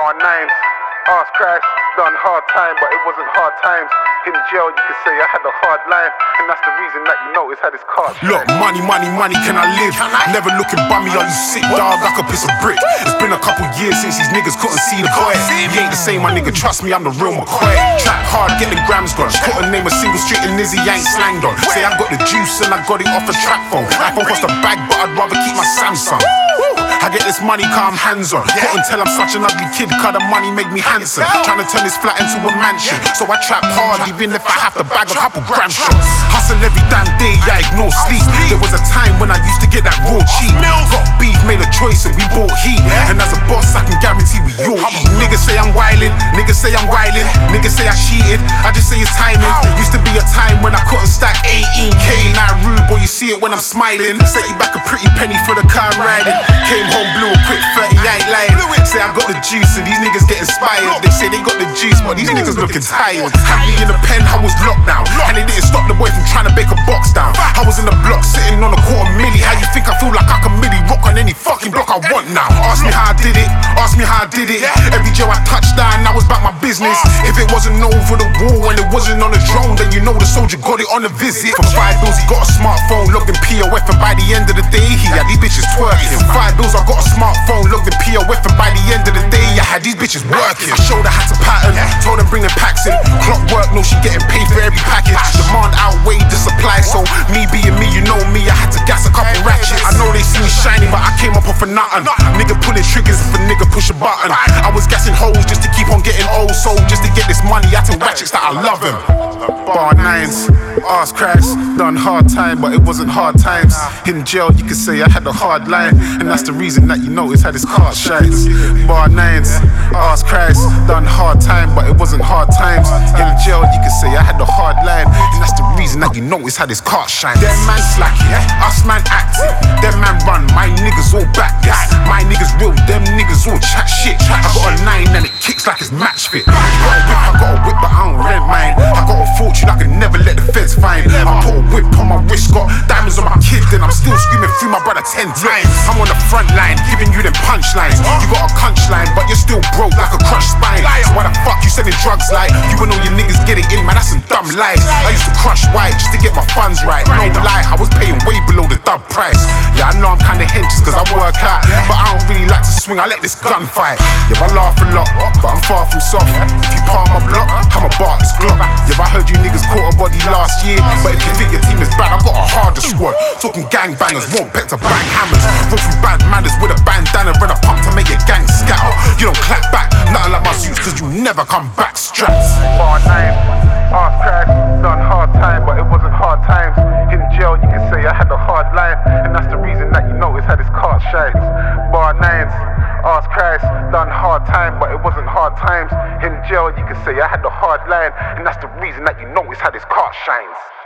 Bar 9, ass crash, done hard time, but it wasn't hard times. In jail, you could say I had a hard life, and that's the reason that you notice how this card. Look, money, can I live? Never looking bummy, are you sick, dog? I could piss a brick. It's been a couple years since these niggas couldn't see the boy. He ain't the same, my nigga, trust me, I'm the real McCoy. Trap hard, get the grams gone. Couldn't name a single street in Nizzy, ain't slanged on. Say I got the juice and I got it off a trap phone. iPhone cost a bag, but I'd rather keep my Samsung. I get this money cause I'm hands on. Couldn't tell I'm such an ugly kid cause the money make me handsome. Trying to turn this flat into a mansion. So I trap hard even if I have to bag a couple gram shots. Hustle every damn day, I ignore sleep. There was a time when I used to get that raw cheap. Got beef, made a choice and we bought heat. And as a boss I can guarantee we all eat. Niggas say I'm wildin', niggas say I'm wildin', niggas say I cheated, I just say it's timing. Used to be a time when I couldn't stack 18K. Now rude boy, you see it when I'm smiling. Set you back a pretty penny for the car I'm riding. Came home blew a quick 30, I ain't lying. Say I got the juice and these niggas get inspired. They say they got the juice but these niggas looking tired. Had me in the pen, I was locked down, and they didn't stop the boy from trying to bake a box down. I was in the block sitting on a quarter milli. How you think I feel like I can milli rock on any fucking block I want now? Ask me how I did it, ask me how I did it. Every jail I touched down, I was back my business. If it wasn't over the wall and it wasn't on the drone, then you know the soldier got it on a visit. For $5 he got a smartphone, logged in POF, and by the end of the day he had these bitches twerking. $5 I got a smartphone, logged in POF, and by the end of the day I had these bitches working. I showed her how to pattern, told them bring the packs in. Clockwork, no she getting paid for every package. Demand outweighed the supply, so me being me, you know me, I had to gas a couple ratchets. I know they see me shining, but I came up off for nothing. Nigga pulling triggers if a nigga push a button. I was gassing hoes just to keep on getting old, so just to get this money I had to ratchets that I love him. Bar 9s, ass cracks, done hard time, but it wasn't hard times. In jail, you could say I had a hard line, and that's the reason that you notice how this card shines. Bar 9s, ass cracks, done hard time, but it wasn't hard times. In jail, you could say I had a hard line, and that's the reason that you notice how this card shines. Them man slacking, us man acting. Them man run, my niggas all back this. My niggas real, them niggas all chat shit. I got a 9 and it kicks like it's match fit. I got a whip, but I don't rent mine. I got a fortune I can never let the feds find. I put a whip on my wrist, got diamonds on my kid, then I'm still screaming through my brother 10 times. I'm on the front line, giving you them punchlines. You got a punchline, but you're still broke like a crushed spine. So why the fuck you selling drugs like you and all your niggas get it in, man? That's some dumb lies. I used to crush white just to get my funds right. No lie, I was paying way below the dub price. Yeah, I know I'm kinda hench cause I work out, but I don't really like to swing, I let this gun fight. Yeah, I laugh a lot, but I'm far from soft. If you palm my block, I'm a bar this Glock. Yeah, I heard you niggas caught a body last year, but if you think your team is bad, I got a harder squad. Talking gangbangers, won't bet to bang hammers. Roll through bad manners with a bandana and a pump to make your gang scatter. You don't clap back, nothing like my suits cause you never come back straps. Bar 9, ass crash, done hard time, but it wasn't hard times. In jail, you can say I had a hard line, and that's the reason that you notice how this card shines. Bar 9s, ass crash, done hard time, but it wasn't hard times. In jail, you can say I had a hard line, and that's the reason that you notice how this card shines.